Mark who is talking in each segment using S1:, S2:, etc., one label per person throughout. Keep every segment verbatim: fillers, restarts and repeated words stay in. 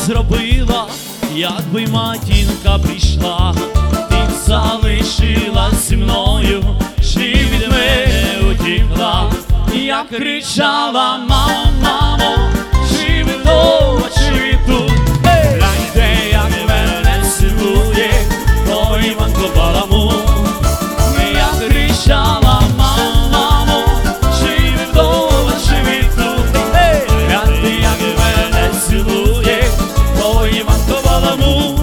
S1: зробила, якби матінка прийшла, ти б залишилась зі мною, чи від мене утікла. Я кричала: мамо, мамо, чи ви вдома, чи ви тут? Гляньте, як мене цілує той Іванко Баламут. Я кричала: мамо, мамо, чи ви вдома, чи ви тут? Гляньте, як мене цілує той Іванко Баламут.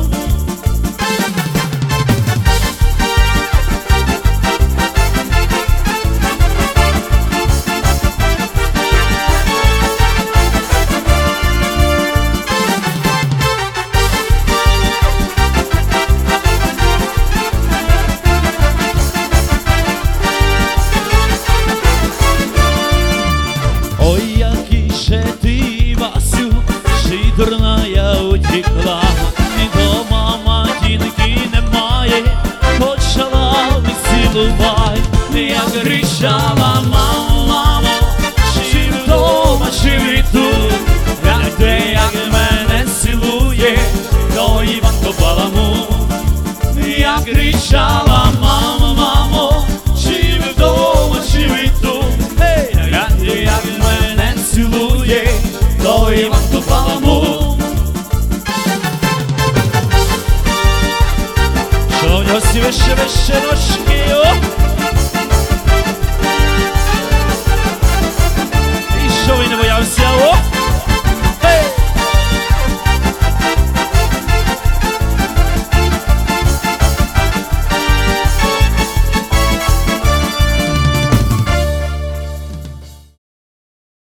S1: Дурная утекла, і дома матінки немає, почала не цілувай. Я кричала: мамо, мамо, чи ви вдома, чи ви тут? Гляньте, як мене цілує той Іванко Баламут. Я кричала: мамо, мамо, чи ви вдома, чи ви тут? Гляньте, як мене цілує той Іванко Баламут.